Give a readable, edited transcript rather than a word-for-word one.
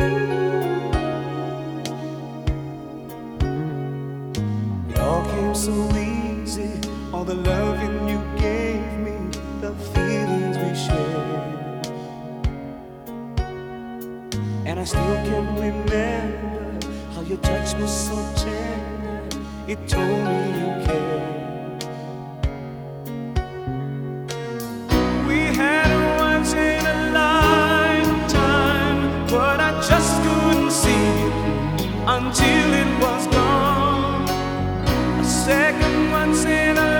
It all came so easy, all the loving you gave me, the feelings we shared. And I still can remember how your touch was so tender. It told me you cared. We had a once in a lifetime, but I just couldn't see it until it was gone. A second once in a